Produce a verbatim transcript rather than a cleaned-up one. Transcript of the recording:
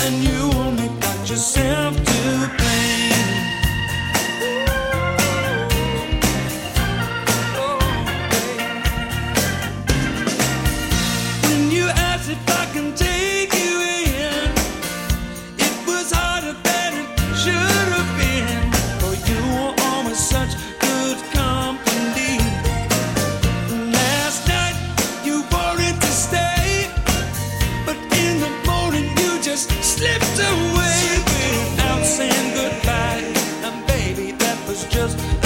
and you only got yourself to blame. When you asked if I can take you in, it was harder than it should have been, for you were always such good company. Last night you wanted to stay, but in the morning you just slipped away without saying goodbye. And baby, that was just